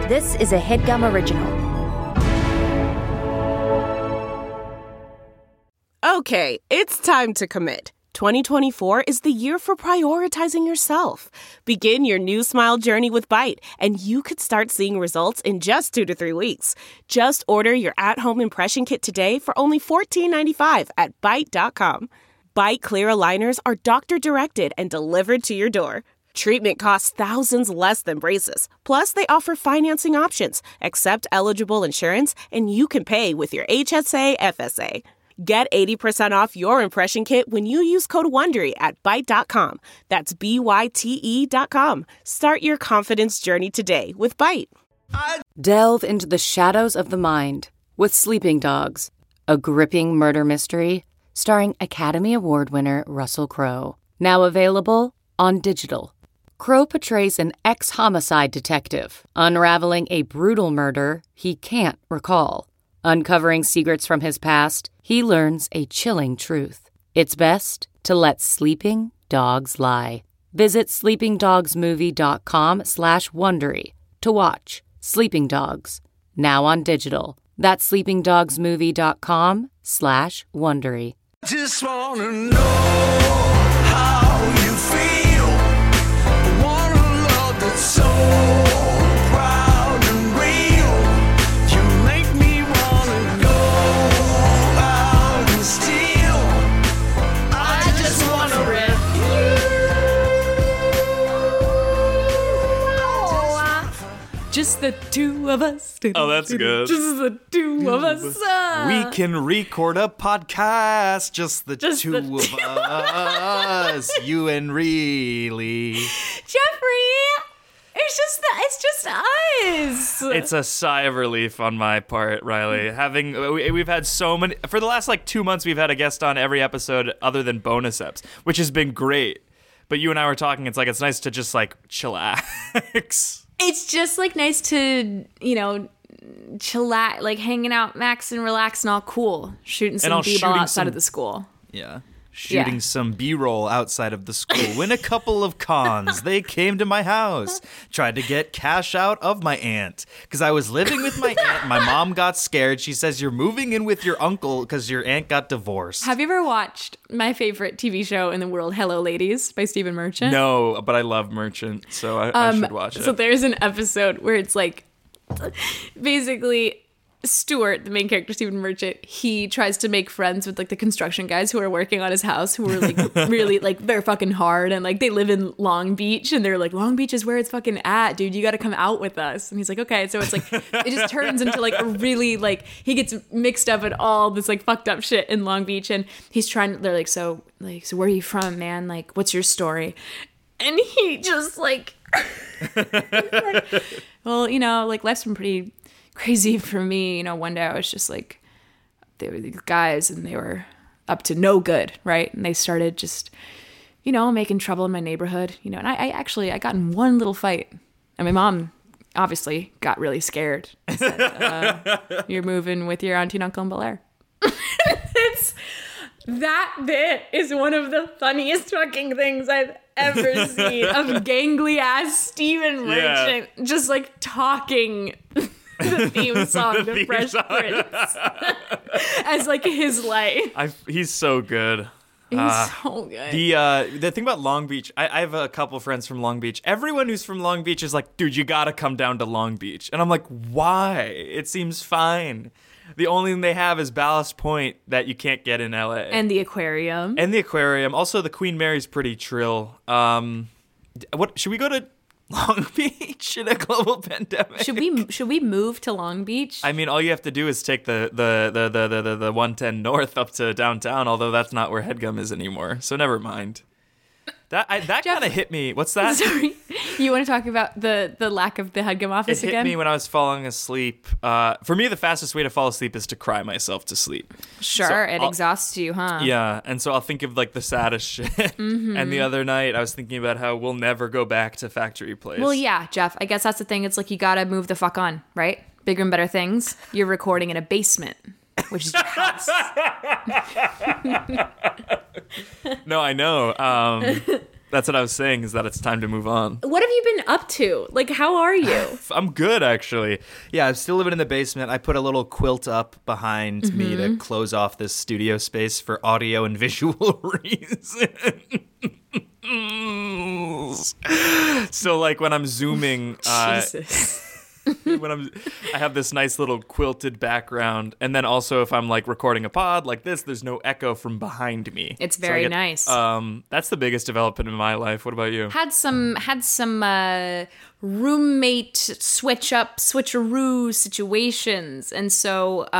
This is a HeadGum original. Okay, it's time to commit. 2024 is the year for prioritizing yourself. Begin your new smile journey with Byte, and you could start seeing results in just 2 to 3 weeks. Just order your at-home impression kit today for only $14.95 at Byte.com. Byte Clear aligners are doctor-directed and delivered to your door. Treatment costs thousands less than braces. Plus, they offer financing options, accept eligible insurance, and you can pay with your HSA FSA. Get 80% off your impression kit when you use code WONDERY at Byte.com. That's BYTE.com. Start your confidence journey today with Byte. Delve into the shadows of the mind with Sleeping Dogs, a gripping murder mystery starring Academy Award winner Russell Crowe. Now available on digital. Crowe portrays an ex-homicide detective unraveling a brutal murder he can't recall. Uncovering secrets from his past, he learns a chilling truth. It's best to let sleeping dogs lie. Visit sleepingdogsmovie.com/Wondery to watch Sleeping Dogs, now on digital. That's sleepingdogsmovie.com/Wondery. Just wanna know how you feel. I want a love that's so proud and real. You make me wanna go out and steal. I just wanna rip you. Just the two of us. Oh, that's good. Just the two of us. We can record a podcast, just the two of us, you and really. Jeffrey, it's just us. It's a sigh of relief on my part, Riley. We've had so many, for the last 2 months, we've had a guest on every episode other than bonus eps, which has been great. But you and I were talking, it's nice to just chillax. It's just nice to, chillax, hanging out, max and relax and all cool, shooting some b-ball outside of the school. Yeah. Shooting some B-roll outside of the school. Win a couple of cons. They came to my house. Tried to get cash out of my aunt. Because I was living with my aunt. My mom got scared. She says, you're moving in with your uncle because your aunt got divorced. Have you ever watched my favorite TV show in the world, Hello Ladies, by Stephen Merchant? No, but I love Merchant, so I should watch it. So there's an episode where it's basically Stuart, the main character, Stephen Merchant, he tries to make friends with the construction guys who are working on his house, who are really they're fucking hard, and they live in Long Beach, and they're Long Beach is where it's fucking at, dude. You got to come out with us. And he's like, okay. So it's it just turns into a really he gets mixed up in all this fucked up shit in Long Beach, and he's trying. They're so where are you from, man? What's your story? And he just well, life's been pretty crazy for me. One day I was just they were these guys and they were up to no good, right? And they started just, making trouble in my neighborhood, and I got in one little fight, and my mom obviously got really scared and said, you're moving with your auntie and uncle in Bel Air. That bit is one of the funniest fucking things I've ever seen of gangly ass Stephen Merchant just talking the theme song to Fresh Prince as his life. He's so good. He's so good. The thing about Long Beach, I have a couple friends from Long Beach. Everyone who's from Long Beach is dude, you gotta come down to Long Beach. And I'm why? It seems fine. The only thing they have is Ballast Point that you can't get in LA. And the aquarium. Also, the Queen Mary's pretty trill. What should we go to Long Beach in a global pandemic? Should we move to Long Beach? I mean, all you have to do is take the 110 north up to downtown, although that's not where HeadGum is anymore. So never mind. That kind of hit me. What's that? Sorry. You want to talk about the lack of the HeadGum office again? It hit me when I was falling asleep. For me, the fastest way to fall asleep is to cry myself to sleep. Sure, so it exhausts you, huh? Yeah, and so I'll think of the saddest shit. Mm-hmm. And the other night, I was thinking about how we'll never go back to Factory Place. Well, yeah, Jeff, I guess that's the thing. It's you gotta move the fuck on, right? Bigger and better things. You're recording in a basement, which is your house. No, I know. That's what I was saying, is that it's time to move on. What have you been up to? Like, how are you? I'm good, actually. Yeah, I'm still living in the basement. I put a little quilt up behind me to close off this studio space for audio and visual reasons. So, like, when I'm zooming, Jesus. I have this nice little quilted background, and then also if I'm like recording a pod like this, there's no echo from behind me. It's So I very get- nice. That's the biggest development in my life. What about you? Had some roommate switcheroo situations, and so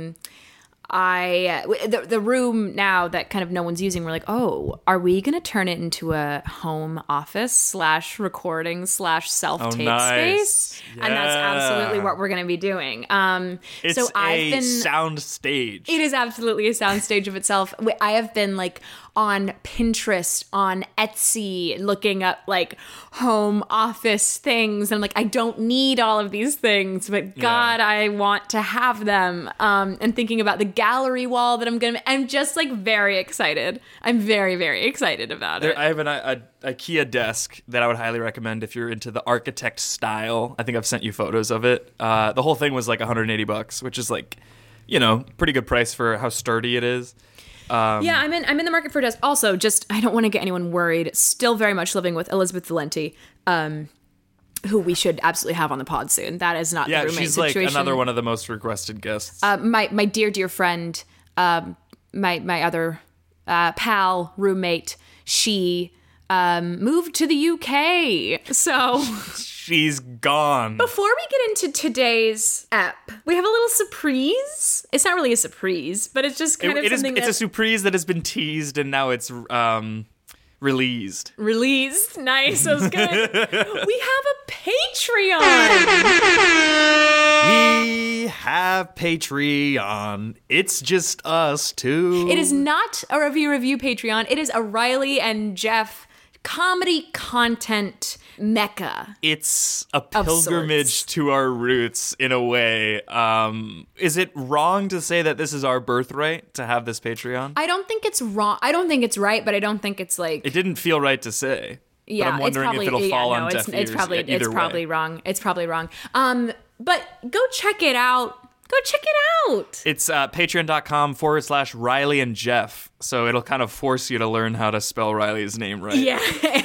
the room now that kind of no one's using, we're like, oh, are we gonna turn it into a home office / recording / self-tape nice. space? And that's absolutely what we're gonna be doing. It's so I've a been sound stage. It is absolutely a soundstage of itself. I have been like on Pinterest, on Etsy, looking up like home office things. And I'm like, I don't need all of these things, but God, I want to have them. And thinking about the gallery wall that I'm just like very excited. I'm very, very excited about it. I have an IKEA desk that I would highly recommend if you're into the architect style. I think I've sent you photos of it. The whole thing was like $180, which is like, pretty good price for how sturdy it is. Yeah, I'm in the market for a desk. Also, just I don't want to get anyone worried. Still very much living with Elizabeth Valenti, who we should absolutely have on the pod soon. That is not the roommate she's situation. like another one of the most requested guests. My dear friend, my other pal roommate, she moved to the UK. So She's gone. before we get into today's app, we have a little surprise. It's not really a surprise, but it's just kind of something It's a surprise that has been teased and now it's released. released. Nice, that was good. We have a Patreon. We have Patreon. It's just us two. It is not a review Patreon. It is a Riley and Jeff comedy content mecca. It's a pilgrimage to our roots in a way. Is it wrong to say that this is our birthright to have this Patreon? I don't think it's wrong. I don't think it's right, but I don't think it's like It didn't feel right to say. yeah. But I'm wondering if it'll fall on deaf ears. It's probably Either way. wrong. It's probably wrong. But go check it out. Go check it out. It's patreon.com/Riley and Jeff. So it'll kind of force you to learn how to spell Riley's name right. Yeah.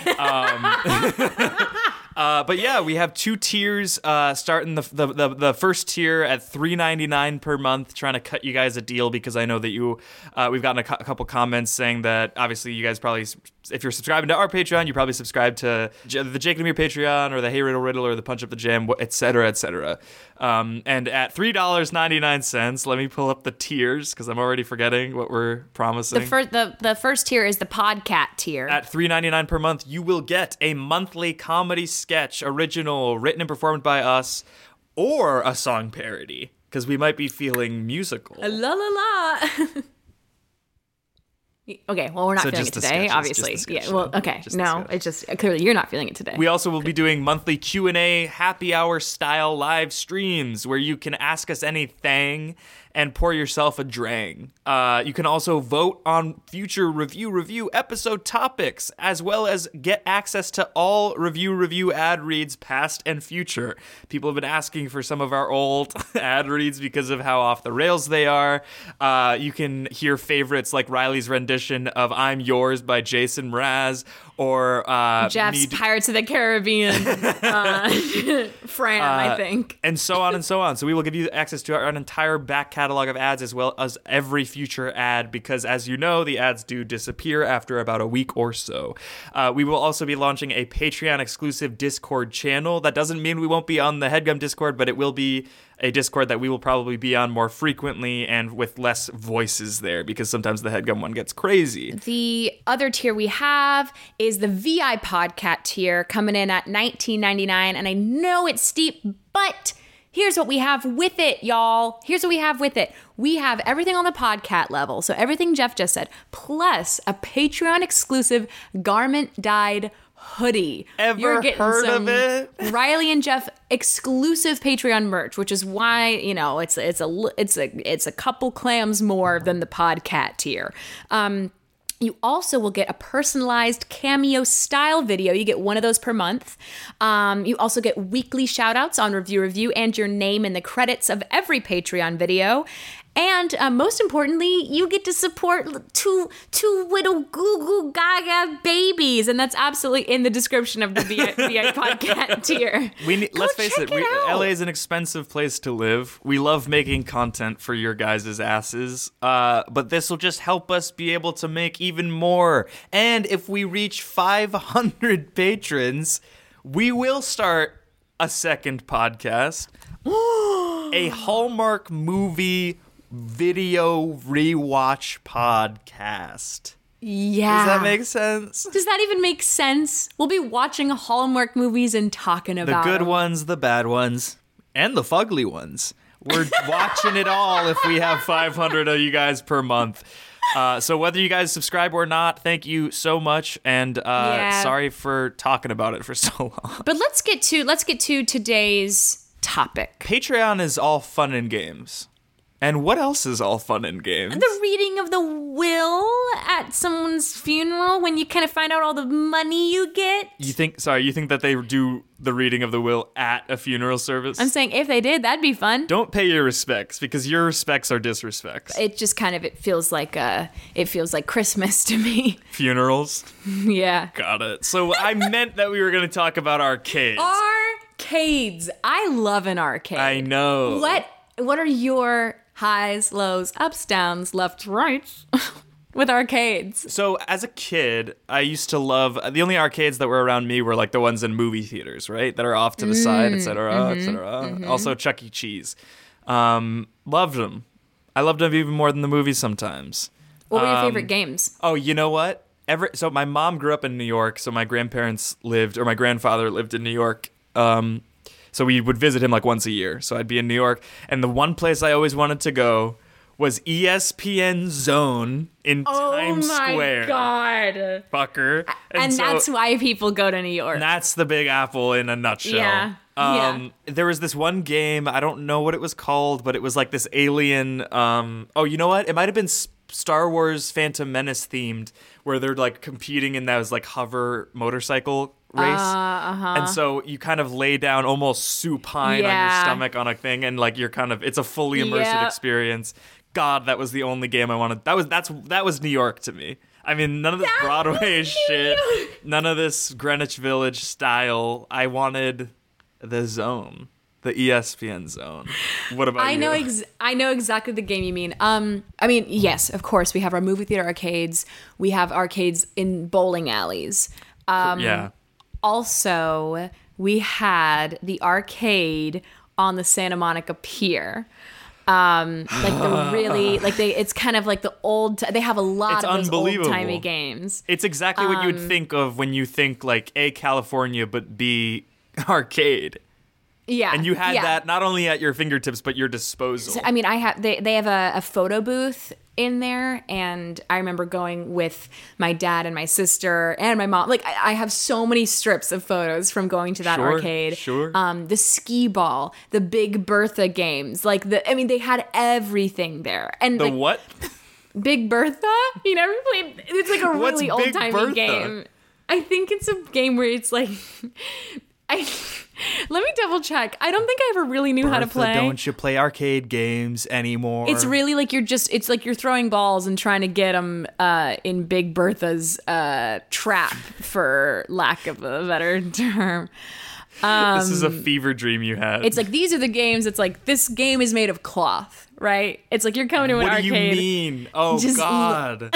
But yeah, we have 2 tiers. Starting the first tier at $3.99 per month. Trying to cut you guys a deal because I know that we've gotten a couple comments saying that obviously you guys probably, if you're subscribing to our Patreon, you probably subscribe to the Jake and Amir Patreon or the Hey Riddle Riddle or the Punch Up the Jam, etc., etc. And at $3.99, let me pull up the tiers because I'm already forgetting what we're promising. The first tier is the Podcat tier. At $3.99 per month, you will get a monthly comedy sketch, original, written and performed by us, or a song parody, because we might be feeling musical. La la la. Okay, well, we're not So feeling just it the today, sketches, obviously. just the Yeah, sketch, well, no, okay. just the No, sketch. it's just clearly you're not feeling it today. We also will be doing monthly Q&A happy hour style live streams where you can ask us anything and pour yourself a drang. You can also vote on future review episode topics, as well as get access to all review ad reads, past and future. People have been asking for some of our old ad reads because of how off the rails they are. You can hear favorites like Riley's rendition of I'm Yours by Jason Mraz, or Jeff's Pirates of the Caribbean, Fran, I think. and so on and so on. So we will give you access to an entire back catalog of ads as well as every future ad because, as you know, the ads do disappear after about a week or so. We will also be launching a Patreon-exclusive Discord channel. That doesn't mean we won't be on the HeadGum Discord, but it will be a Discord that we will probably be on more frequently and with less voices there because sometimes the HeadGum one gets crazy. The other tier we have is the VI Podcat tier coming in at $19.99. And I know it's steep, but here's what we have with it, y'all. Here's what we have with it. We have everything on the Podcat level. So everything Jeff just said, plus a Patreon exclusive garment dyed hoodie. Ever heard of it? Riley and Jeff exclusive Patreon merch, which is why, you know, it's a couple clams more than the Podcat tier. You also will get a personalized cameo style video. You get one of those per month. You also get weekly shout outs on Review and your name in the credits of every Patreon video. And most importantly, you get to support two little goo goo gaga babies, and that's absolutely in the description of the VI podcast tier. Let's face it, LA is an expensive place to live. We love making content for your guys' asses, but this will just help us be able to make even more. And if we reach 500 patrons, we will start a second podcast, a Hallmark movie video rewatch podcast. Yeah. Does that make sense? Does that even make sense? We'll be watching Hallmark movies and talking about the good them. ones, the bad ones, and the fugly ones. We're watching it all if we have 500 of you guys per month. So whether you guys subscribe or not, thank you so much, and sorry for talking about it for so long. But let's get to today's topic. Patreon is all fun and games. And what else is all fun and games? The reading of the will at someone's funeral when you kind of find out all the money you get. You think that they do the reading of the will at a funeral service? I'm saying if they did, that'd be fun. Don't pay your respects, because your respects are disrespects. It just kind of, it feels like Christmas to me. Funerals? Yeah. Got it. So I meant that we were going to talk about arcades. Arcades. I love an arcade. I know. What are your highs, lows, ups, downs, left, rights with arcades? So as a kid, I used to love, the only arcades that were around me were like the ones in movie theaters, right? That are off to the side, etc., etc. Also Chuck E. Cheese. Loved them. I loved them even more than the movies sometimes. What were your favorite games? Oh, you know what? So my mom grew up in New York, so my grandfather lived in New York. So we would visit him like once a year. So I'd be in New York. And the one place I always wanted to go was ESPN Zone in Times Square. Oh my God. Fucker. And so, that's why people go to New York. That's the Big Apple in a nutshell. Yeah. There was this one game, I don't know what it was called, but it was like this alien, you know what? It might have been Star Wars Phantom Menace themed, where they're like competing in those like hover motorcycle race. And so you kind of lay down almost supine on your stomach on a thing, and like it's a fully immersive experience. God, that was the only game I wanted. That was New York to me. I mean, none of this Broadway shit, none of this Greenwich Village style. I wanted the Zone, the ESPN Zone. What about you? I know exactly the game you mean. I mean, yes, of course, we have our movie theater arcades. We have arcades in bowling alleys. Also, we had the arcade on the Santa Monica Pier. It's kind of like the old, they have a lot of those old-timey games. It's exactly what you would think of when you think like A, California, but B, arcade. Yeah. And you had that not only at your fingertips, but your disposal. So, I mean, they have a photo booth in there, and I remember going with my dad and my sister and my mom. Like, I have so many strips of photos from going to that arcade. Sure. The skee ball, the Big Bertha games, they had everything there. And the what? Big Bertha? You never played? It's like a really old timey game. I think it's a game where it's like. Let me double check. I don't think I ever really knew how to play. Don't you play arcade games anymore? It's really like it's like you're throwing balls and trying to get them in Big Bertha's trap, for lack of a better term. This is a fever dream you had. It's like, these are the games. It's like, this game is made of cloth, right? It's like you're coming to an arcade. What do you mean? Oh, God.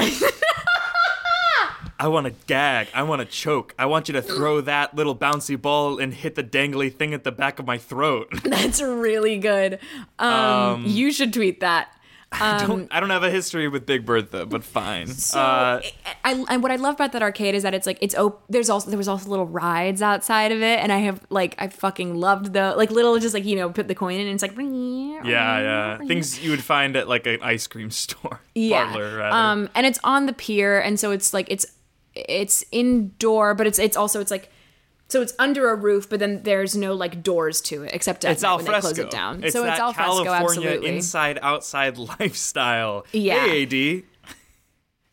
I want to gag. I want to choke. I want you to throw that little bouncy ball and hit the dangly thing at the back of my throat. That's really good. You should tweet that. I don't have a history with Big Bertha, but fine. So, and what I love about that arcade is that it's like there was also little rides outside of it, and I fucking loved little just put the coin in and it's like yeah things you would find at like an ice cream store parlor rather. And it's on the pier, and so it's like it's indoor, but it's also like. So it's under a roof, but then there's no like doors to it except at night when they close it down. It's so that it's al fresco, California absolutely. inside outside lifestyle. Yeah. Hey, AD.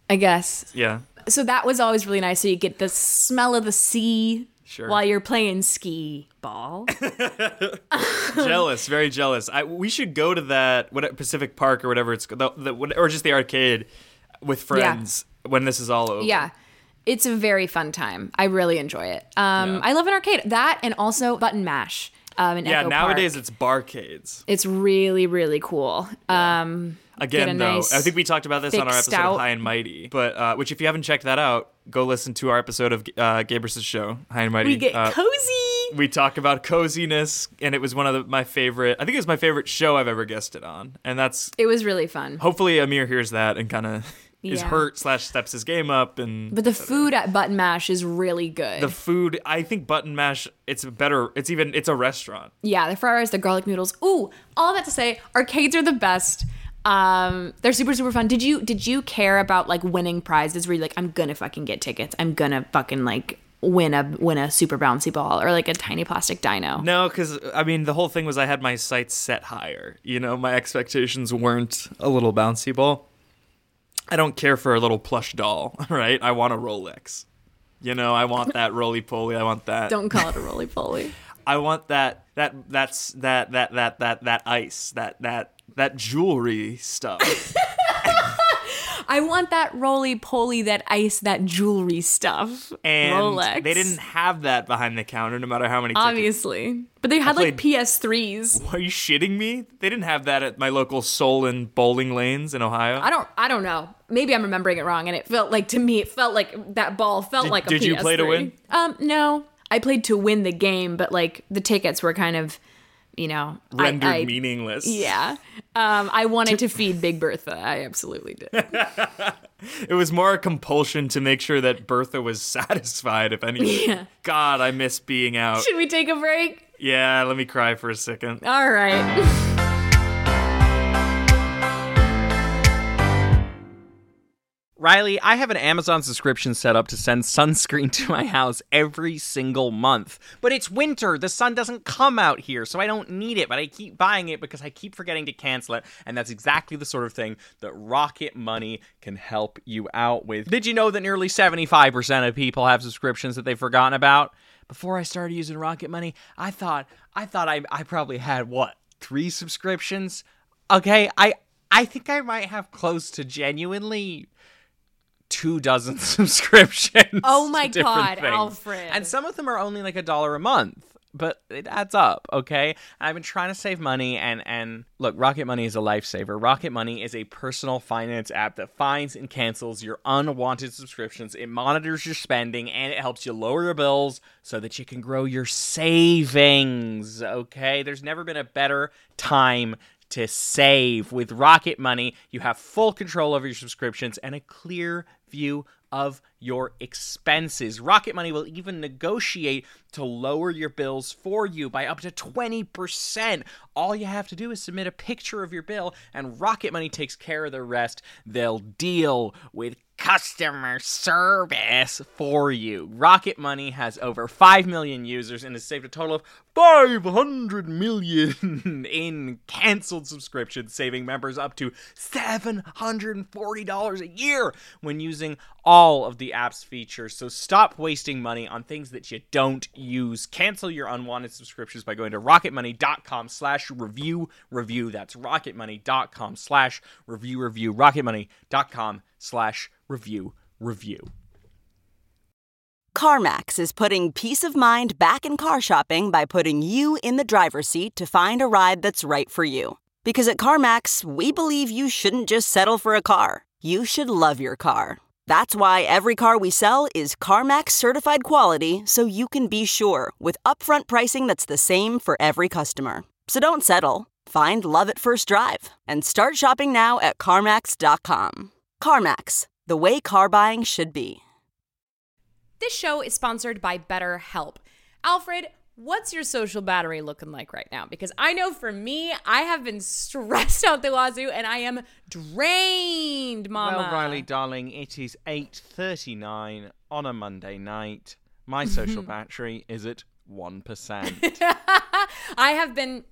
I guess. Yeah. So that was always really nice. So you get the smell of the sea while you're playing skee ball. Jealous, very jealous. We should go to that Pacific Park or whatever it's or just the arcade with friends when this is all over. Yeah. It's a very fun time. I really enjoy it. I love an arcade. That and also Button Mash. In Echo nowadays Park. it's barcades. It's really, really cool. Again, though, I think we talked about this on our episode of High and Mighty, but which if you haven't checked that out, go listen to our episode of Gabrus' show, High and Mighty. We get cozy. We talk about coziness, and it was one of my favorite. I think it was my favorite show I've ever guested on, and it was really fun. Hopefully, Amir hears that and kind of is hurt / steps his game up. But the food at Button Mash is really good. The food, I think Button Mash, it's a restaurant. Yeah, the fried rice, the garlic noodles. Ooh, all that to say, arcades are the best. They're super, super fun. Did you care about like winning prizes where you're like, I'm gonna fucking get tickets. I'm gonna fucking like win a super bouncy ball or like a tiny plastic dino? No, because I mean the whole thing was I had my sights set higher. You know, my expectations weren't a little bouncy ball. I don't care for a little plush doll, right? I want a Rolex. You know, I want that roly-poly. I want that. Don't call it a roly-poly. I want that ice, that jewelry stuff. I want that roly-poly, that ice, that jewelry stuff. And Rolex. They didn't have that behind the counter, no matter how many tickets. Obviously. But they had like PS3s. Are you shitting me? They didn't have that at my local Solon bowling lanes in Ohio. I don't know. Maybe I'm remembering it wrong, and it felt like that ball felt like a PS3. Did you play to win? No. I played to win the game, but like the tickets were kind of, you know, rendered meaningless. Yeah. I wanted to feed Big Bertha. I absolutely did. It was more a compulsion to make sure that Bertha was satisfied, if anything. Yeah. God, I miss being out. Should we take a break? Yeah, let me cry for a second. All right. Riley, I have an Amazon subscription set up to send sunscreen to my house every single month. But it's winter. The sun doesn't come out here, so I don't need it. But I keep buying it because I keep forgetting to cancel it. And that's exactly the sort of thing that Rocket Money can help you out with. Did you know that nearly 75% of people have subscriptions that they've forgotten about? Before I started using Rocket Money, I thought I probably had, 3 subscriptions? Okay, I think I might have close to genuinely 24 subscriptions. Oh my to God, things. Alfred. And some of them are only like $1 a month, but it adds up, okay? I've been trying to save money, and look, Rocket Money is a lifesaver. Rocket Money is a personal finance app that finds and cancels your unwanted subscriptions. It monitors your spending, and it helps you lower your bills so that you can grow your savings, okay? There's never been a better time to save. With Rocket Money, you have full control over your subscriptions and a clear view of your expenses. Rocket Money will even negotiate to lower your bills for you by up to 20%. All you have to do is submit a picture of your bill, and Rocket Money takes care of the rest. They'll deal with customer service for you. Rocket Money has over 5 million users and has saved a total of $500 million in canceled subscriptions, saving members up to $740 a year when using all of the app's features. So stop wasting money on things that you don't use. Cancel your unwanted subscriptions by going to rocketmoney.com/review. That's rocketmoney.com/review. rocketmoney.com/review. CarMax is putting peace of mind back in car shopping by putting you in the driver's seat to find a ride that's right for you. Because at CarMax, we believe you shouldn't just settle for a car. You should love your car. That's why every car we sell is CarMax certified quality, so you can be sure with upfront pricing that's the same for every customer. So don't settle. Find love at first drive and start shopping now at CarMax.com. CarMax, the way car buying should be. This show is sponsored by BetterHelp. Alfred, what's your social battery looking like right now? Because I know for me, I have been stressed out the wazoo and I am drained, mama. Well, Riley, darling, it is 8:39 on a Monday night. My social battery is at 1%. I have been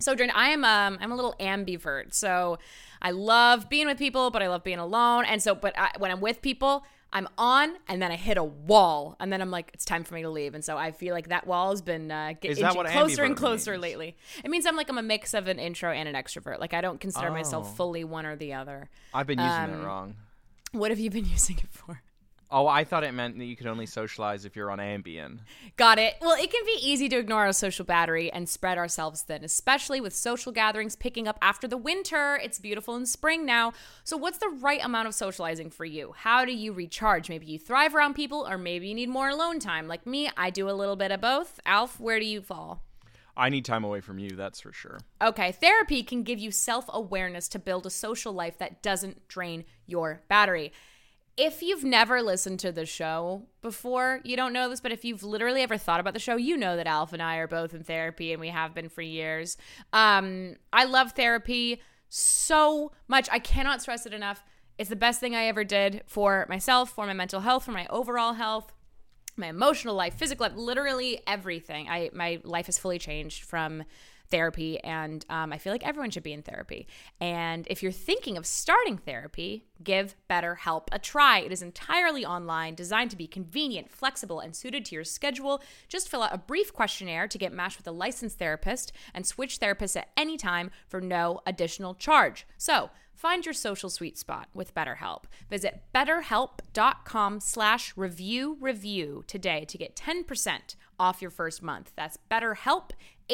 So Jordan, I'm a little ambivert. So I love being with people, but I love being alone. And so, when I'm with people, I'm on, and then I hit a wall, and then I'm like, it's time for me to leave. And so I feel like that wall has been getting closer and closer means? lately. It means I'm a mix of an intro and an extrovert. Like I don't consider myself fully one or the other. I've been using it wrong. What have you been using it for? Oh, I thought it meant that you could only socialize if you're on Ambien. Got it. Well, it can be easy to ignore our social battery and spread ourselves thin, especially with social gatherings picking up after the winter. It's beautiful in spring now. So what's the right amount of socializing for you? How do you recharge? Maybe you thrive around people, or maybe you need more alone time. Like me, I do a little bit of both. Alf, where do you fall? I need time away from you, that's for sure. Okay, therapy can give you self-awareness to build a social life that doesn't drain your battery. If you've never listened to the show before, you don't know this, but if you've literally ever thought about the show, you know that Alf and I are both in therapy, and we have been for years. I love therapy so much. I cannot stress it enough. It's the best thing I ever did for myself, for my mental health, for my overall health, my emotional life, physical life, literally everything. My life has fully changed from therapy, and I feel like everyone should be in therapy. And if you're thinking of starting therapy, give BetterHelp a try. It is entirely online, designed to be convenient, flexible, and suited to your schedule. Just fill out a brief questionnaire to get matched with a licensed therapist and switch therapists at any time for no additional charge. So find your social sweet spot with BetterHelp. Visit betterhelp.com/review today to get 10% off your first month. That's BetterHelp,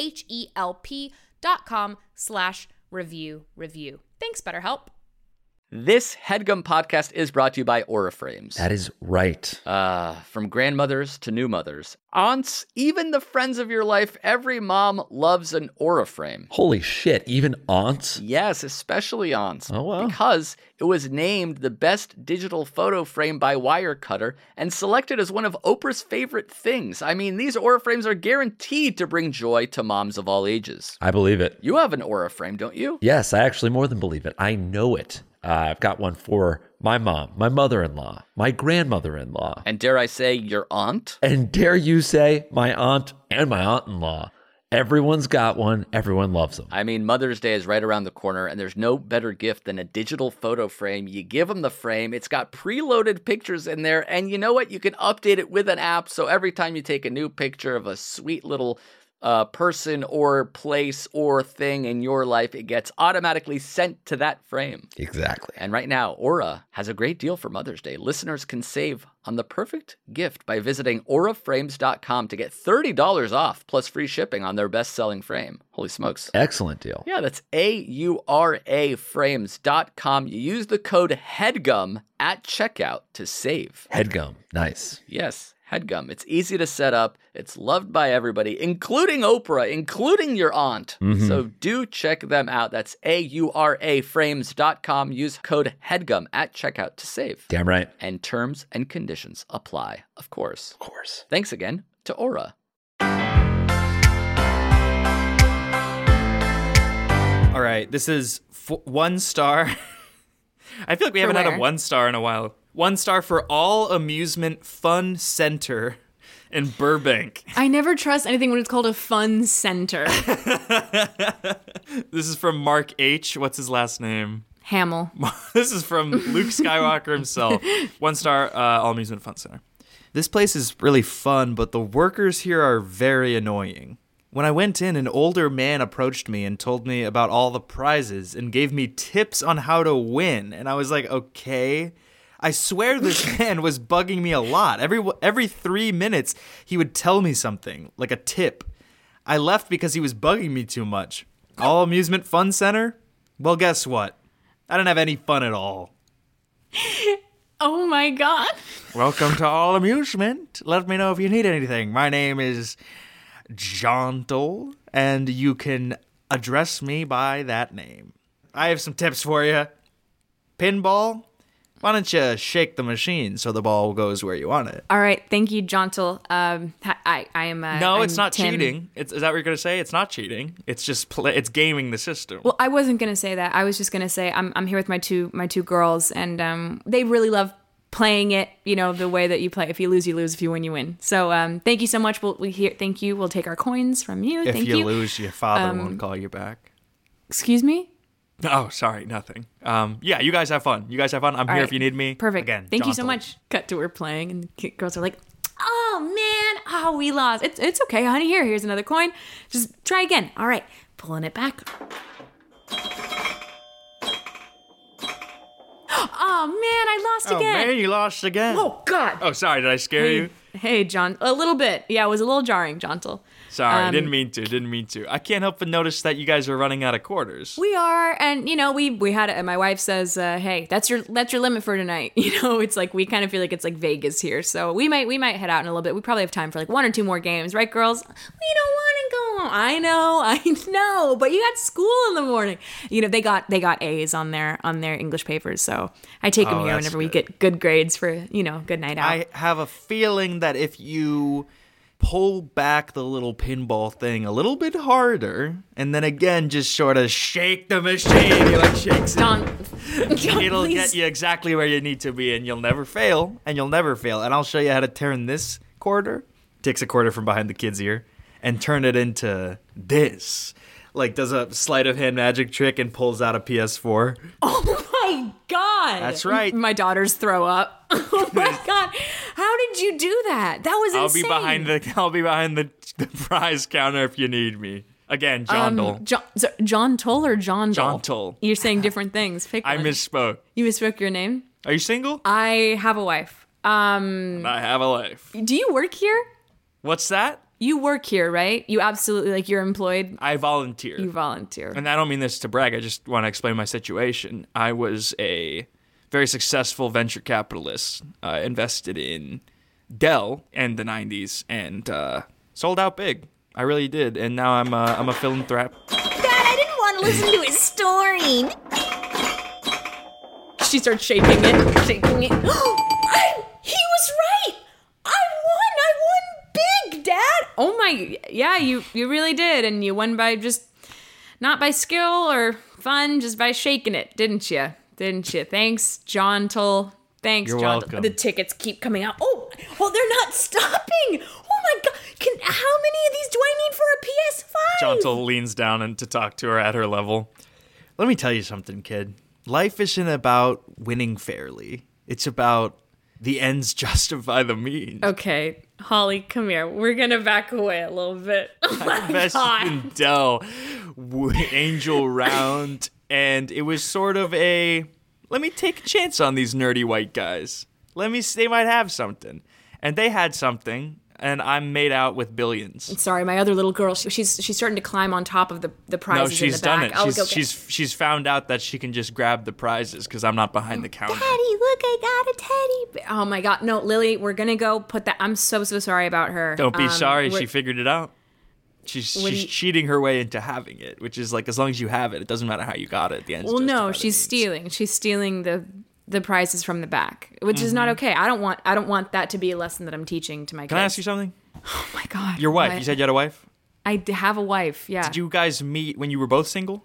HELP.com/review. Thanks, BetterHelp. This HeadGum podcast is brought to you by Aura Frames. That is right. From grandmothers to new mothers, aunts, even the friends of your life, every mom loves an Aura frame. Holy shit, even aunts? Yes, especially aunts. Oh, wow. Because it was named the best digital photo frame by Wirecutter and selected as one of Oprah's favorite things. I mean, these Aura frames are guaranteed to bring joy to moms of all ages. I believe it. You have an Aura frame, don't you? Yes, I actually more than believe it. I know it. I've got one for my mom, my mother-in-law, my grandmother-in-law. And dare I say, your aunt? And dare you say, my aunt and my aunt-in-law. Everyone's got one. Everyone loves them. I mean, Mother's Day is right around the corner, and there's no better gift than a digital photo frame. You give them the frame. It's got preloaded pictures in there, and you know what? You can update it with an app, so every time you take a new picture of a sweet little person or place or thing in your life, it gets automatically sent to that frame. Exactly. And right now, Aura has a great deal for Mother's Day. Listeners can save on the perfect gift by visiting auraframes.com to get $30 off plus free shipping on their best-selling frame. Holy smokes. Excellent deal. Yeah, that's auraframes.com. You use the code HEADGUM at checkout to save. HeadGum. Nice. Yes. HeadGum. It's easy to set up. It's loved by everybody, including Oprah, including your aunt. Mm-hmm. So do check them out. That's auraframes.com. Use code HEADGUM at checkout to save. Damn right. And terms and conditions apply, of course. Of course. Thanks again to Aura. All right, this is 1 star. I feel like we haven't had a 1 star in a while. 1 star for All Amusement Fun Center in Burbank. I never trust anything when it's called a fun center. This is from Mark H. What's his last name? Hamill. This is from Luke Skywalker himself. 1 star, All Amusement Fun Center. This place is really fun, but the workers here are very annoying. When I went in, an older man approached me and told me about all the prizes and gave me tips on how to win. And I was like, okay. I swear this man was bugging me a lot. Every 3 minutes, he would tell me something, like a tip. I left because he was bugging me too much. All Amusement Fun Center? Well, guess what? I didn't have any fun at all. Oh my God. Welcome to All Amusement. Let me know if you need anything. My name is Jontel, and you can address me by that name. I have some tips for you. Pinball? Why don't you shake the machine so the ball goes where you want it? All right. Thank you, Jontel. I am. No, it's not Tim. cheating. Is that what you're going to say? It's not cheating. It's just it's gaming the system. Well, I wasn't going to say that. I was just going to say I'm here with my two girls, and they really love playing it, the way that you play. If you lose, you lose. If you win, you win. So thank you so much. Thank you. We'll take our coins from you. If Thank you lose, your father won't call you back. Excuse me? Oh, sorry, nothing. Yeah, you guys have fun. I'm All here right. if you need me. Perfect. Again, Thank you so Jontel. much. Cut to her playing, and the girls are like, "Oh man, oh we lost. It's okay, honey. Here's another coin. Just try again. All right, pulling it back. Oh man, I lost Oh again. man, you lost again. Oh God. Oh, sorry, did I scare you? Hey, John. A little bit. Yeah, it was a little jarring, Jontel. Sorry, didn't mean to. I can't help but notice that you guys are running out of quarters. We are, and we had it. My wife says, "Hey, that's your limit for tonight." It's like we kind of feel like it's like Vegas here, so we might head out in a little bit. We probably have time for like 1 or 2 more games, right, girls? We don't want to go home. I know, but you got school in the morning. They got A's on their English papers, so I take them here that's whenever we good. get good grades for good night out. I have a feeling that if you pull back the little pinball thing a little bit harder, and then again just sort of shake the machine, he like shakes it. John, It'll please. get you exactly where you need to be, and you'll never fail. And I'll show you how to turn this quarter. Takes a quarter from behind the kid's ear and turn it into this. Like does a sleight of hand magic trick and pulls out a PS4. Oh my God. That's right. My daughters throw up. Oh my God. How did you do that? That was I'll insane. be behind the prize counter if you need me. Again, John Dole. John Toll or John Dole? John Toll. You're saying different things. Pick I one. misspoke. You misspoke your name? Are you single? I have a wife. I have a life. Do you work here? What's that? You work here, right? You absolutely, you're employed. I volunteer. You volunteer. And I don't mean this to brag. I just want to explain my situation. I was a very successful venture capitalist, invested in Dell in the 90s, and sold out big. I really did. And now I'm a philanthropist. Dad, I didn't want to listen to his story. She starts shaking it. He was right. I won big, Dad. Oh my, yeah, you really did. And you won by just, not by skill or fun, just by shaking it, didn't you? Thanks, John Toll. Thanks, You're John. welcome. The tickets keep coming out. Oh, well, they're not stopping. Oh my God. How many of these do I need for a PS5? John Toll leans down and to talk to her at her level. Let me tell you something, kid. Life isn't about winning fairly. It's about the ends justify the means. Okay, Holly, come here. We're going to back away a little bit. Oh my Invested God. in Dell, Angel Round, and it was sort of a, let me take a chance on these nerdy white guys. They might have something. And they had something, and I'm made out with billions. Sorry, my other little girl, she's starting to climb on top of the No, prizes she's in the back. done it. Oh, She's found out that she can just grab the prizes because I'm not behind the counter. Daddy, look, I got a teddy bear. Oh my God. No, Lily, we're going to go put that. I'm so sorry about her. Don't be sorry. we're- She figured it out. She's What do you- cheating her way into having it, which is like as long as you have it, it doesn't matter how you got it at the end. Well, no, she's stealing. She's stealing the prizes from the back, which is not okay. I don't want that to be a lesson that I'm teaching to my kids. Can I ask you something? Oh my God. Your wife. What? You said you had a wife? I have a wife, yeah. Did you guys meet when you were both single?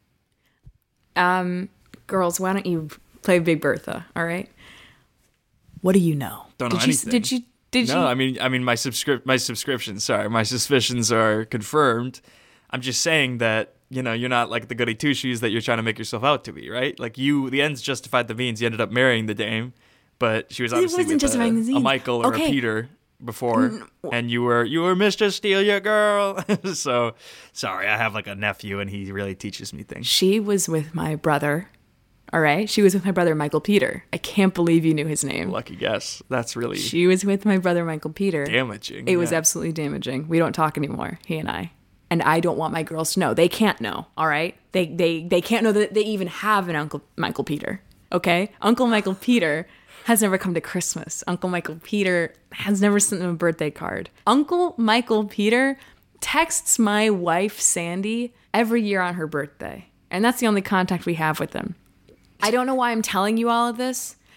Girls, why don't you play Big Bertha, all right? What do you know? Don't know Did anything. Did you? No, I mean my subscription. Sorry, my suspicions are confirmed. I'm just saying that you're not like the goody two shoes that you're trying to make yourself out to be, right? Like the ends justified the means. You ended up marrying the dame, but she was obviously wasn't with justifying the a means. Michael or Okay. a Peter before, and you were Mr. Steal Your Girl. So sorry, I have like a nephew, and he really teaches me things. She was with my brother, all right? She was with my brother, Michael Peter. I can't believe you knew his name. Lucky guess. That's really She was with my brother, Michael Peter. damaging. It was yeah. absolutely damaging. We don't talk anymore, he and I. And I don't want my girls to know. They can't know, all right? They can't know that they even have an Uncle Michael Peter, okay? Uncle Michael Peter has never come to Christmas. Uncle Michael Peter has never sent them a birthday card. Uncle Michael Peter texts my wife, Sandy, every year on her birthday. And that's the only contact we have with him. I don't know why I'm telling you all of this,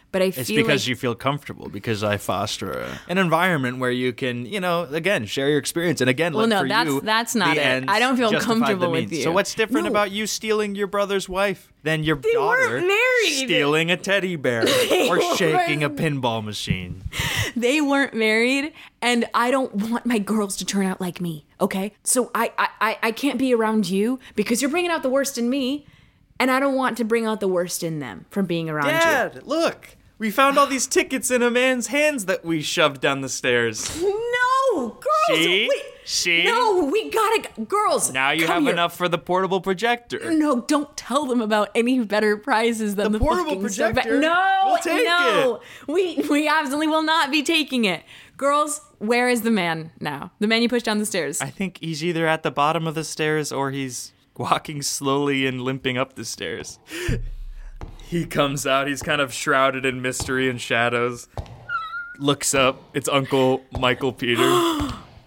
But I It's feel because like you feel comfortable, because I foster an environment where you can, again, share your experience. And again, Well, no, for that's you, not the it. ends I don't feel justify the comfortable with means. you. So what's different No. about you stealing your brother's wife than your daughter weren't married. stealing a teddy bear or shaking a pinball machine? they weren't married, and I don't want my girls to turn out like me, okay? So I can't be around you because you're bringing out the worst in me, and I don't want to bring out the worst in them from being around you. Dad, look. We found all these tickets in a man's hands that we shoved down the stairs. No, girls. See? Wait. See? No, we gotta, girls. Now you come have here. enough for the portable projector. No, don't tell them about any better prizes than the portable fucking stuff. projector? No, We'll take no, we absolutely will not be taking it. Girls, where is the man now? The man you pushed down the stairs. I think he's either at the bottom of the stairs or he's walking slowly and limping up the stairs. He comes out, he's kind of shrouded in mystery and shadows. Looks up, it's Uncle Michael Peter.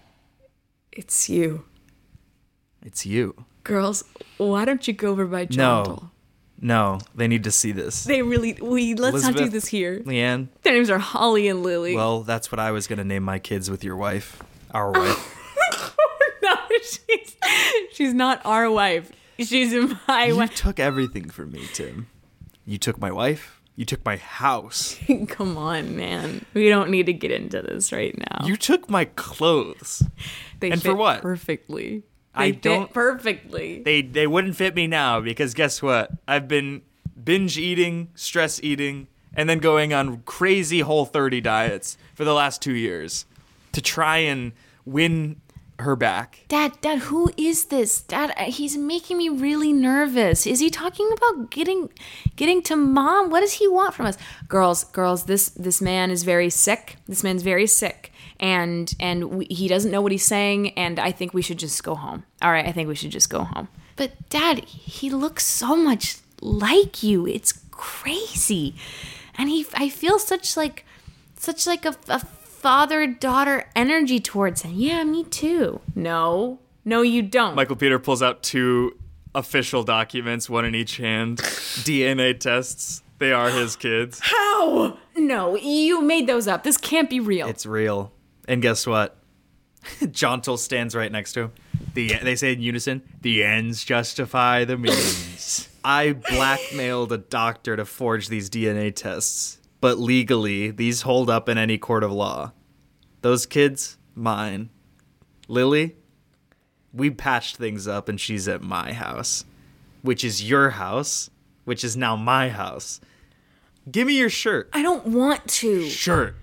It's you. It's you. Girls, why don't you go over by Jontel? No, they need to see this. Let's not do Elizabeth, this here. Leanne, Their names are Holly and Lily. well, that's what I was going to name my kids with your wife. Our wife. No, she's not our wife. She's my You wife. took everything from me, Tim. You took my wife. You took my house. Come on, man. We don't need to get into this right now. You took my clothes. They and fit for what? perfectly. I They don't- fit perfectly. They wouldn't fit me now because guess what? I've been binge eating, stress eating, and then going on crazy Whole30 diets for the last 2 years to try and win her back. Dad, who is this? Dad, he's making me really nervous. Is he talking about getting to Mom? What does he want from us? Girls, this man is very sick. This man's very sick. And he doesn't know what he's saying, and I think we should just go home. All right, I think we should just go home. But Dad, he looks so much like you. It's crazy. And I feel such like a father-daughter energy towards him. Yeah, me too. No, you don't. Michael Peter pulls out 2 official documents, one in each hand. DNA tests. They are his kids. How? No, you made those up. This can't be real. It's real. And guess what? Jontel stands right next to him. They say in unison, the ends justify the means. I blackmailed a doctor to forge these DNA tests, but legally, these hold up in any court of law. Those kids, mine. Lily, we patched things up and she's at my house, which is your house, which is now my house. Give me your shirt. I don't want to. Shirt.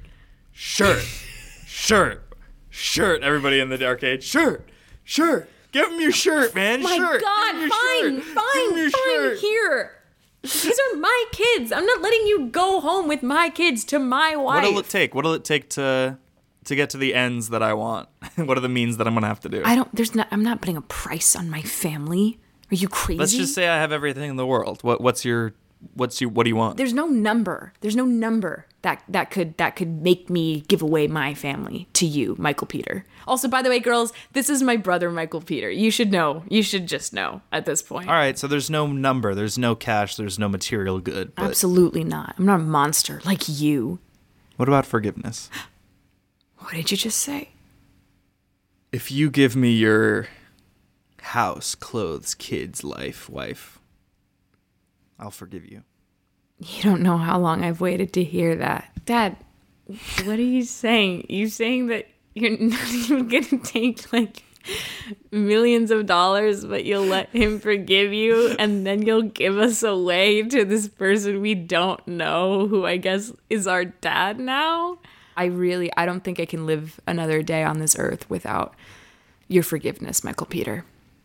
Everybody in the arcade. Shirt. Give him your shirt, man. My shirt. God, Give him your fine, shirt. Give him your shirt. here. These are my kids. I'm not letting you go home with my kids to my wife. What'll it take? What'll it take to get to the ends that I want? What are the means that I'm gonna have to do? I'm not putting a price on my family. Are you crazy? Let's just say I have everything in the world. What do you want? There's no number. There's no number that could make me give away my family to you, Michael Peter. Also, by the way, girls, this is my brother, Michael Peter. You should know. You should just know at this point. All right, so there's no number, there's no cash, there's no material good. But Absolutely not. I'm not a monster like you. what about forgiveness? What did you just say? If you give me your house, clothes, kids, life, wife, I'll forgive you. You don't know how long I've waited to hear that. Dad, what are you saying? You saying that you're not even going to take like millions of dollars, but you'll let him forgive you, and then you'll give us away to this person we don't know, who I guess is our dad now? I don't think I can live another day on this earth without your forgiveness, Michael Peter.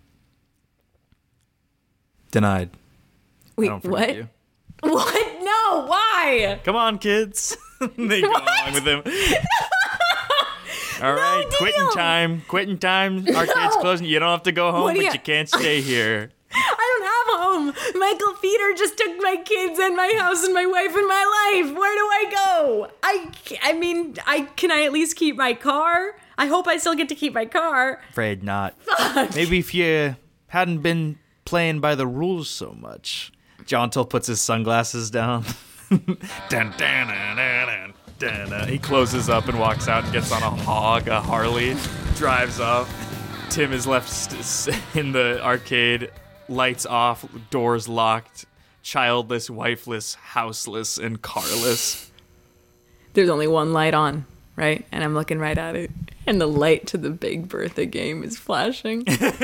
Denied. Wait, I don't forgive what? you. What? No, why? Come on, kids. They go along with him. All right, quitting time. Arcade's closing. You don't have to go home, but you can't stay here. I don't have a home. Michael Peter just took my kids and my house and my wife and my life. Where do I go? Can I at least keep my car? I hope I still get to keep my car. Afraid not. Fuck. Maybe if you hadn't been playing by the rules so much. Jontel puts his sunglasses down. Dun, dun, dun, dun, dun, dun. He closes up and walks out and gets on a Harley, drives off. Tim is left in the arcade, lights off, doors locked, childless, wifeless, houseless, and carless. There's only one light on, right? And I'm looking right at it. And the light to the Big Bertha game is flashing.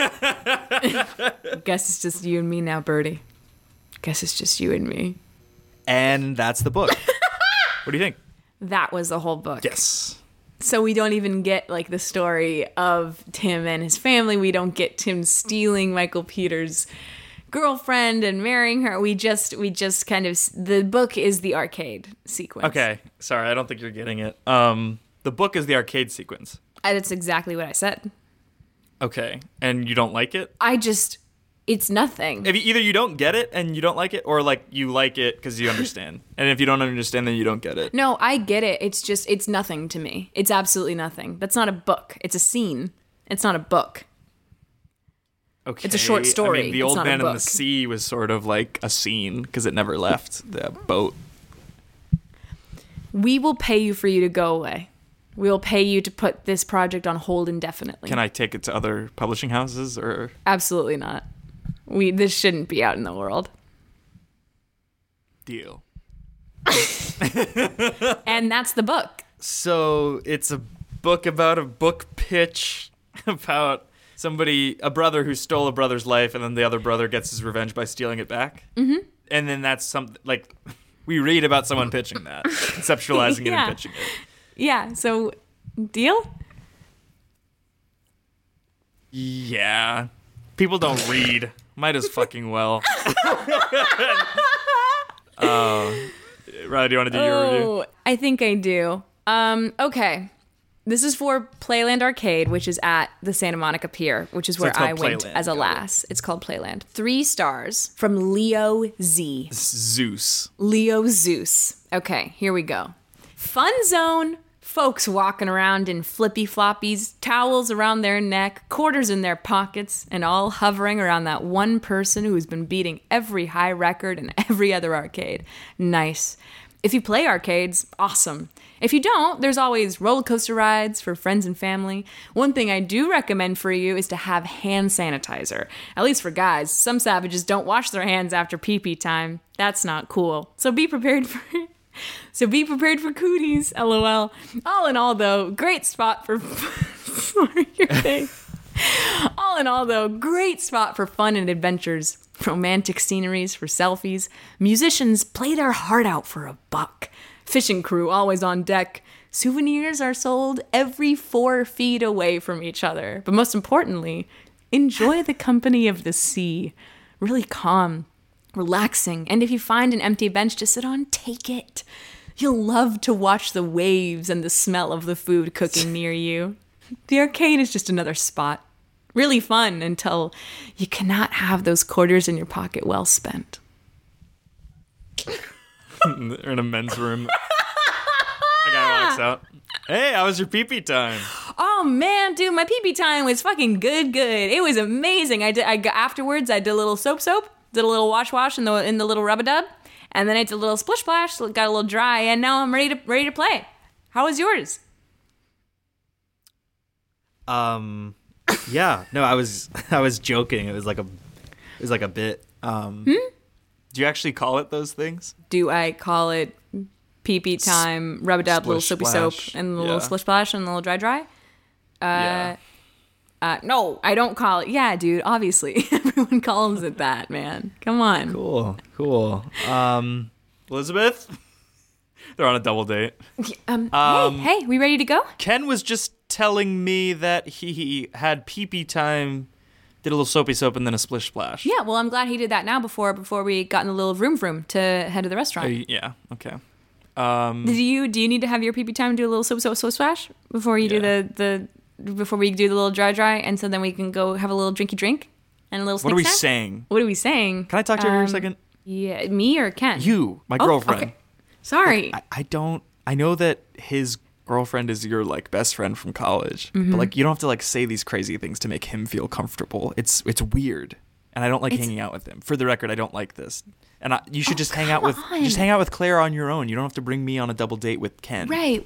Guess it's just you and me now, Birdie. Guess it's just you and me. And that's the book. What do you think? That was the whole book. Yes. So we don't even get like the story of Tim and his family. We don't get Tim stealing Michael Peters' girlfriend and marrying her. We just kind of, the book is the arcade sequence. Okay. Sorry, I don't think you're getting it. The book is the arcade sequence. That's exactly what I said. Okay. And you don't like it? It's nothing. If either you don't get it and you don't like it, or like you like it because you understand. And if you don't understand, then you don't get it. No, I get it. It's nothing to me. It's absolutely nothing. That's not a book. It's a scene. It's not a book. Okay. It's a short story. I mean, the It's Old not a Man in the book. Sea was sort of like a scene because it never left the boat. We will pay you for you to go away. We will pay you to put this project on hold indefinitely. Can I take it to other publishing houses or? Absolutely not. This shouldn't be out in the world. Deal. And that's the book. So it's a book about a book pitch about a brother who stole a brother's life, and then the other brother gets his revenge by stealing it back. Mm-hmm. And then that's something like we read about someone pitching that, conceptualizing it and pitching it. Yeah. So, deal? Yeah. People don't read. Might as fucking well. Riley, do you want to do your review? I think I do. Okay. This is for Playland Arcade, which is at the Santa Monica Pier, which is where it's called I went Playland, as a lass. It's called Playland. 3 stars from Leo Z. Zeus. Leo Zeus. Okay, here we go. Fun zone. Folks walking around in flippy floppies, towels around their neck, quarters in their pockets, and all hovering around that one person who's been beating every high record in every other arcade. Nice. If you play arcades, awesome. If you don't, there's always roller coaster rides for friends and family. One thing I do recommend for you is to have hand sanitizer. At least for guys. Some savages don't wash their hands after pee-pee time. That's not cool. So be prepared for cooties, lol. All in all, though, great spot for All in all, though, great spot for fun and adventures. Romantic sceneries for selfies. Musicians play their heart out for $1. Fishing crew always on deck. Souvenirs are sold every 4 feet away from each other. But most importantly, enjoy the company of the sea. Really calm, relaxing, and if you find an empty bench to sit on, take it. You'll love to watch the waves and the smell of the food cooking near you. The arcade is just another spot. Really fun until you cannot have those quarters in your pocket well spent. They're in a men's room. A guy walks out. Hey, how was your pee-pee time? Oh man, dude, my pee-pee time was fucking good. It was amazing. Afterwards, I did a little soap, did a little wash in the little rub-a-dub, and then I did a little splish splash, got a little dry, and now I'm ready to play. How was yours? Yeah, no, I was joking. It was like a bit. Do you actually call it those things? Do I call it pee-pee time, rub-a-dub, little soapy soap, splash. and the little splish splash, and the little dry? Yeah. No, I don't call it. Yeah, dude, obviously. Everyone calls it that, man. Come on. Cool. Elizabeth? They're on a double date. Hey, we ready to go? Ken was just telling me that he had pee-pee time, did a little soapy soap, and then a splish splash. Yeah, well, I'm glad he did that now before we got in the little vroom to head to the restaurant. Yeah, okay. Do you need to have your pee-pee time, do a little soap splash before you do before we do the little dry, and so then we can go have a little drinky drink and a little snack? What are we saying? What are we saying? Can I talk to her for a second? Yeah, me or Ken? You, my girlfriend. Okay. Sorry. I know that his girlfriend is your like best friend from college, but like you don't have to like say these crazy things to make him feel comfortable. It's weird. and I don't like hanging out with him. For the record, I don't like this. And you should just hang out with Claire on your own. You don't have to bring me on a double date with Ken. Right.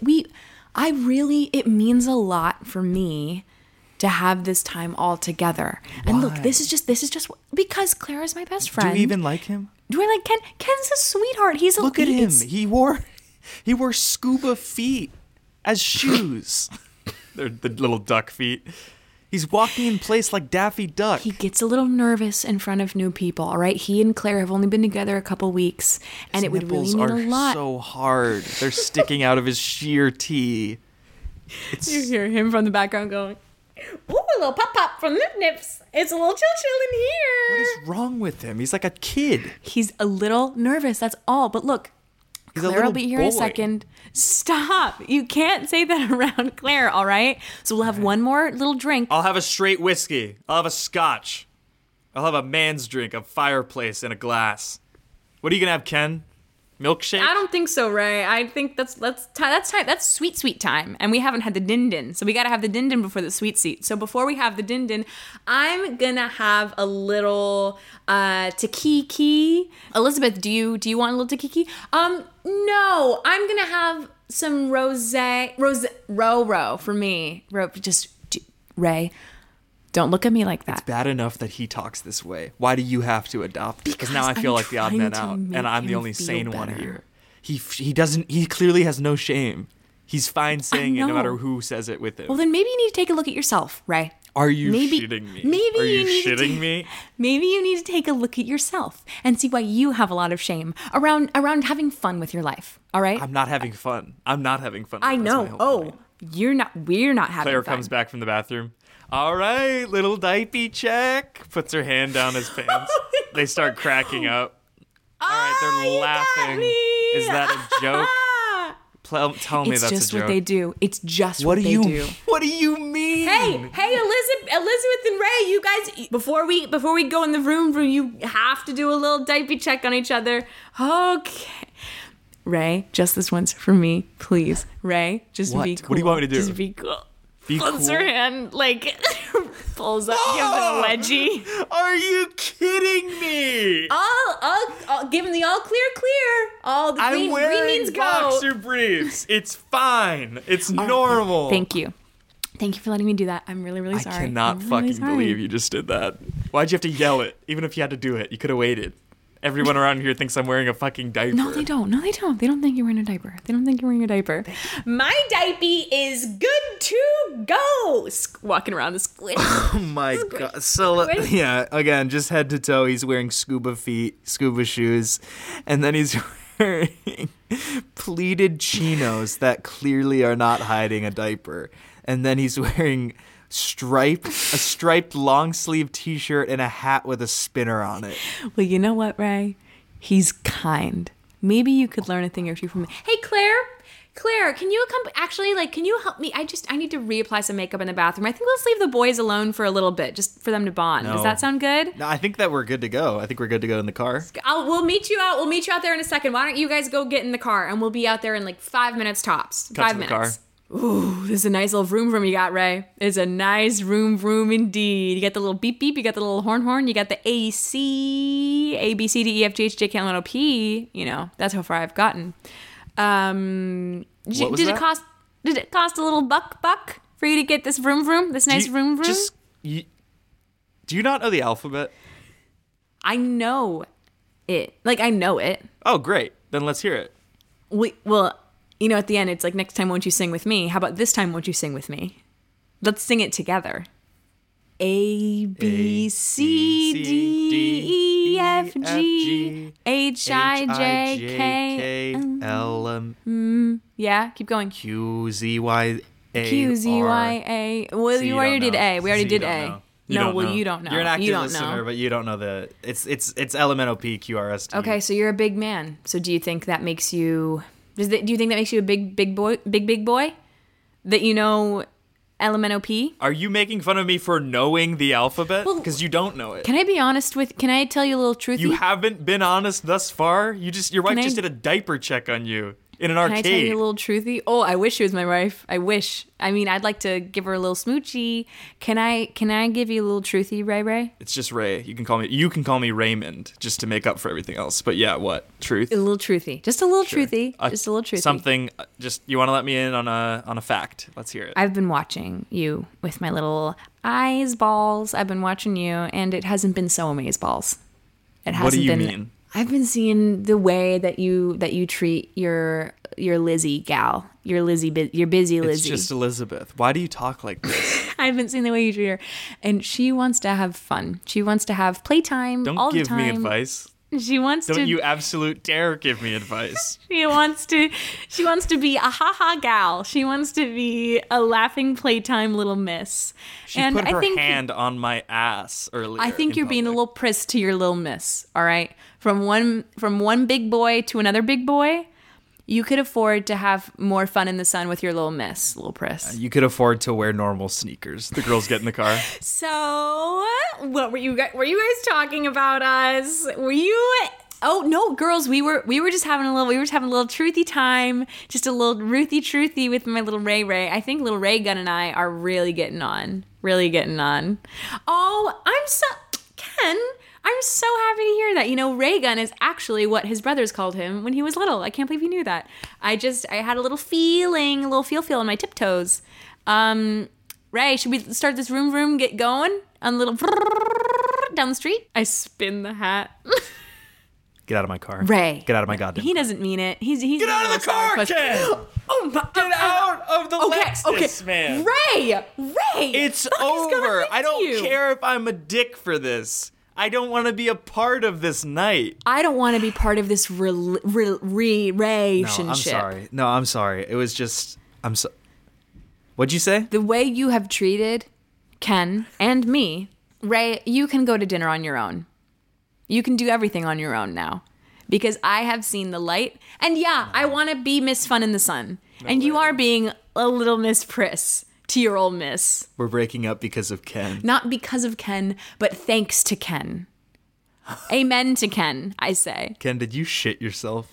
It means a lot for me to have this time all together. Why? And look, this is just because Claire is my best friend. Do you even like him? Do I like Ken? Ken's a sweetheart. Look at him. He wore scuba feet as shoes. They're the little duck feet. He's walking in place like Daffy Duck. He gets a little nervous in front of new people, all right? He and Claire have only been together a couple weeks, and it would really mean a lot. So hard. They're sticking out of his sheer tee. You hear him from the background going, "Ooh, a little pop from Nip Nips. It's a little chill in here." What is wrong with him? He's like a kid. He's a little nervous, that's all. But look, Claire will be here in a second. Stop. You can't say that around Claire, all right? So we'll have one more little drink. I'll have a straight whiskey. I'll have a scotch. I'll have a man's drink, a fireplace, and a glass. What are you going to have, Ken? Milkshake? I don't think so, Ray. I think that's time. That's sweet time, and we haven't had the din-din, so we gotta have the din-din before the sweet seat. So before we have the din-din, I'm gonna have a little takiki. Elizabeth, do you want a little takiki? No, I'm gonna have some Ro for me. Ray. Don't look at me like that. It's bad enough that he talks this way. Why do you have to adopt? Because now I feel like the odd man out, and I'm the only sane one here. He clearly has no shame. He's fine saying it no matter who says it with him. Well, then maybe you need to take a look at yourself, Ray. Are you shitting me? Maybe Are you shitting me? Maybe you need to take a look at yourself and see why you have a lot of shame around having fun with your life. All right? I'm not having fun. I know. Oh, we're not having Claire fun. comes back from the bathroom. All right, little diaper check. Puts her hand down his pants. They start cracking up. All right, they're laughing. Is that a joke? Tell me that's a joke. It's just what they do. It's just what they do. What do you mean? Hey, Elizabeth and Ray, you guys, before we go in the room, you have to do a little diaper check on each other. Okay. Ray, just this once for me, please. Ray, just be cool. What do you want me to do? Just be cool. Pulls her hand, pulls up, gives it a wedgie. Are you kidding me? I'll give him the all clear. All the green means go. Boxer briefs. It's fine. It's normal. Right. Thank you for letting me do that. I'm really, really sorry. I cannot fucking believe you just did that. Why'd you have to yell it? Even if you had to do it, you could have waited. Everyone around here thinks I'm wearing a fucking diaper. No, they don't. They don't think you're wearing a diaper. My diaper is good to go. Walking around the squish. Oh my god. So, yeah, again, just head to toe, he's wearing scuba shoes. And then he's wearing pleated chinos that clearly are not hiding a diaper. And then he's wearing a striped long sleeve t-shirt and a hat with a spinner on it. Well, you know what, Ray? He's kind. Maybe you could learn a thing or two from me. Hey, Claire, can you can you help me? I need to reapply some makeup in the bathroom. I think let's leave the boys alone for a little bit, just for them to bond. No. Does that sound good? No, I think that we're good to go. I think we're good to go in the car. We'll meet you out. We'll meet you out there in a second. Why don't you guys go get in the car, and we'll be out there in 5 minutes tops. Cut 5 to the minutes. car. Ooh, this is a nice little vroom you got, Ray. It's a nice vroom indeed. You got the little beep, you got the little horn, you got the AC, A, B, C, D, E, F, G, H, J, K, L, M, N, O, P. You know, that's how far I've gotten. Did it cost a little buck for you to get this vroom, this nice vroom? Do you not know the alphabet? I know it. I know it. Oh, great. Then let's hear it. Well, you know, at the end, it's next time, won't you sing with me? How about this time, won't you sing with me? Let's sing it together. A, B, C, D, E, F, G, H, I, J, K, L, M. Yeah, keep going. Q, Z, Y, A, Q, Z, Y, A. Well, you already did A. We already did A. You don't know. You don't know. You're an active listener, know. but you don't know it's LMNOP, QRST. Okay, so you're a big man. So do you think that makes you... Do you think that makes you a big boy? That you know LMNOP? Are you making fun of me for knowing the alphabet? Because you don't know it. Can I tell you a little truth? You haven't been honest thus far? Your wife just did a diaper check on you. in an Can arcade. I tell you a little truthy? Oh, I wish she was my wife. I wish. I mean, I'd like to give her a little smoochie. Can I give you a little truthy, Ray Ray? It's just Ray. You can call me Raymond just to make up for everything else. But yeah, what? Truth? A little truthy. Just a little truthy. Just a little truthy. Something. Just you want to let me in on a fact? Let's hear it. I've been watching you with my little eyes balls. I've been watching you, and it hasn't been so amaze balls. It hasn't What do you been. mean? I've been seeing the way that you treat your Lizzie gal, your busy Lizzie. It's just Elizabeth. Why do you talk like this? I've been seeing the way you treat her, and she wants to have fun. She wants to have playtime all the Don't give time. me advice. She wants to. Don't you absolute dare give me advice. She wants to be a ha-ha gal. She wants to be a laughing playtime little miss. She and put I her think hand on my ass earlier. I think in you're being a public. little priss to your little miss, all right? From one big boy to another big boy, you could afford to have more fun in the sun with your little miss, little priss. You could afford to wear normal sneakers. The girls get in the car. So, what were you guys talking about us? Were you? Oh no, girls, we were just having a little truthy time, just a little Ruthie truthy with my little Ray Ray. I think little Ray Gun and I are really getting on. Oh, Ken, I'm so happy to hear that. You know, Ray Gun is actually what his brothers called him when he was little. I can't believe you knew that. I had a little feeling, a little feel on my tiptoes. Ray, should we start this vroom get going on a little down the street? I spin the hat. Get out of my car. Ray. Get out of my goddamn He car. doesn't mean it. He's Get out of the car, Ken! Oh my, Get out of the Lexus, man. Ray! It's What the fuck is going over. on I don't with you? care if I'm a dick for this. I don't want to be a part of this night. I don't want to be part of this relationship. No, I'm sorry. It was just... What'd you say? The way you have treated Ken and me, Ray, you can go to dinner on your own. You can do everything on your own now. Because I have seen the light. And yeah, I want to be Miss Fun in the Sun. You are being a little Miss Priss to your old miss. We're breaking up because of Ken. Not because of Ken, but thanks to Ken. Amen to Ken, I say. Ken, did you shit yourself?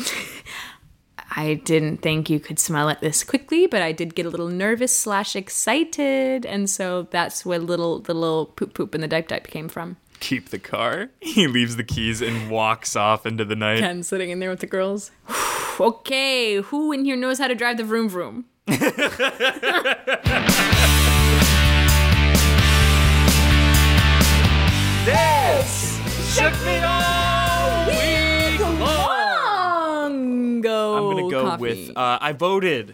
I didn't think you could smell it this quickly, but I did get a little nervous / excited. And so that's where the little poop in the dipe came from. Keep the car. He leaves the keys and walks off into the night. Ken sitting in there with the girls. Okay, who in here knows how to drive the vroom vroom? This shook me all week long. Go. I'm gonna go coffee. with. I voted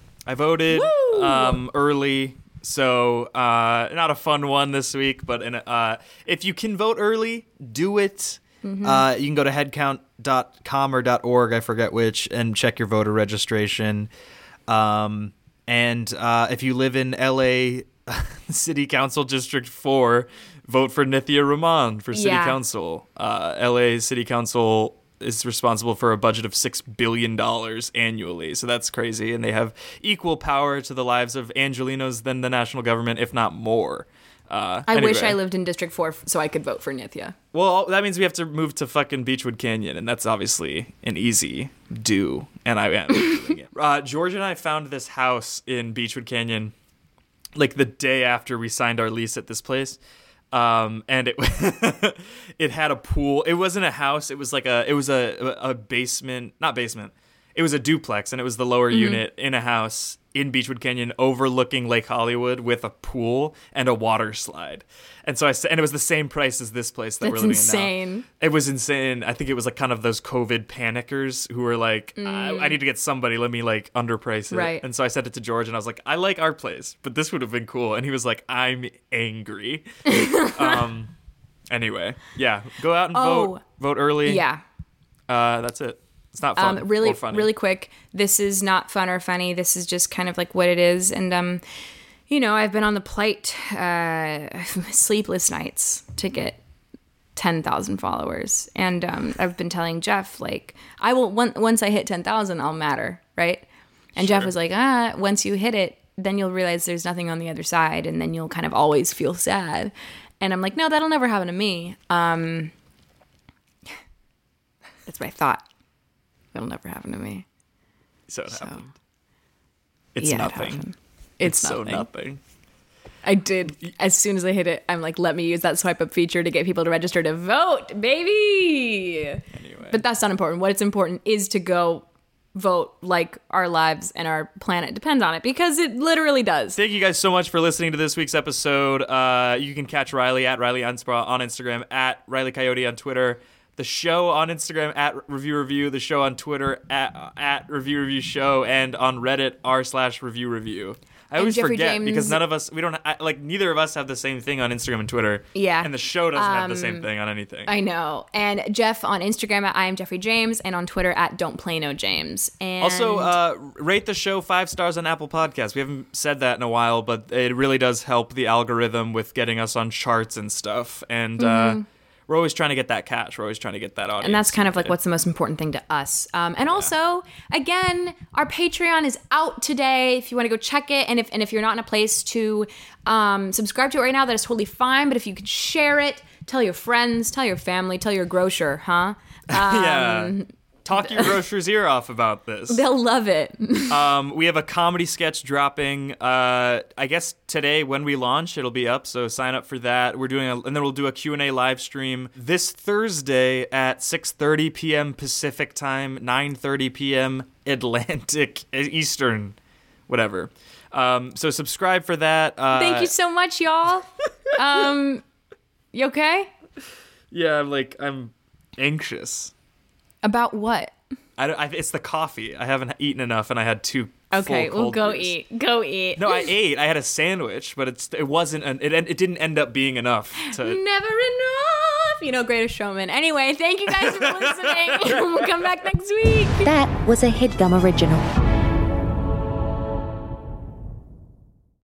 early, so not a fun one this week. But if you can vote early, do it. Mm-hmm. You can go to headcount.com or .org, I forget which, and check your voter registration. And if you live in LA City Council District 4, vote for Nithya Rahman for City Council. LA City Council is responsible for a budget of $6 billion annually. So that's crazy. And they have equal power to the lives of Angelinos than the national government, if not more. I wish I lived in District 4 so I could vote for Nithya. Well, that means we have to move to fucking Beechwood Canyon, and that's obviously an easy do, and I am doing it. George and I found this house in Beechwood Canyon, like the day after we signed our lease at this place, and it it had a pool. It wasn't a house. It was like a basement, not basement. It was a duplex, and it was the lower unit in a house in Beechwood Canyon overlooking Lake Hollywood with a pool and a water slide. And so and it was the same price as this place that we're living in now. It was insane. I think it was like kind of those COVID panickers who were like, I need to get somebody, let me like underprice it. Right. And so I sent it to George and I was like, I like our place, but this would have been cool. And he was like, I'm angry. Anyway, yeah, go out and vote. Vote early. Yeah. That's it. It's not fun or funny. Really quick. This is not fun or funny. This is just kind of like what it is. And, you know, I've been on the plight, sleepless nights to get 10,000 followers. And I've been telling Jeff, like, I will, once I hit 10,000, I'll matter, right? And Jeff was like, once you hit it, then you'll realize there's nothing on the other side. And then you'll kind of always feel sad. And I'm like, no, that'll never happen to me. That's what I thought. It'll never happen to me. So it happened. It's Yeah, it nothing. happened. It's It's so nothing. nothing. I did. As soon as I hit it, I'm like, let me use that swipe up feature to get people to register to vote, baby. Anyway. But that's not important. What's important is to go vote, like our lives and our planet depends on it, because it literally does. Thank you guys so much for listening to this week's episode. You can catch Riley at Riley Anspaugh on Instagram, at Riley Coyote on Twitter, the show on Instagram at Review Review, the show on Twitter at Review Review Show, and on Reddit r/Review Review. I always Jeffrey forget James- because none of us, neither of us have the same thing on Instagram and Twitter. Yeah. And the show doesn't have the same thing on anything. I know. And Jeff on Instagram at I am Jeffrey James, and on Twitter at Don't Play No James. And Also, rate the show 5 stars on Apple Podcasts. We haven't said that in a while, but it really does help the algorithm with getting us on charts and stuff. And we're always trying to get that cash. We're always trying to get that audience. And that's kind of like what's the most important thing to us. And also, again, our Patreon is out today. If you want to go check it, and if you're not in a place to subscribe to it right now, that is totally fine. But if you could share it, tell your friends, tell your family, tell your grocer, huh? yeah. Talk your grocer's ear off about this. They'll love it. We have a comedy sketch dropping. I guess today when we launch, it'll be up. So sign up for that. And then we'll do a Q&A live stream this Thursday at 6:30 p.m. Pacific time, 9:30 p.m. Atlantic Eastern, whatever. So subscribe for that. Thank you so much, y'all. You okay? Yeah, I'm anxious. About what? It's the coffee. I haven't eaten enough, and I had 2 Okay, full well, cold go brews. eat. Go eat. No, I ate. I had a sandwich, but it wasn't. It didn't end up being enough to. Never enough. Greatest Showman. Anyway, thank you guys for listening. We'll come back next week. That was a HeadGum original.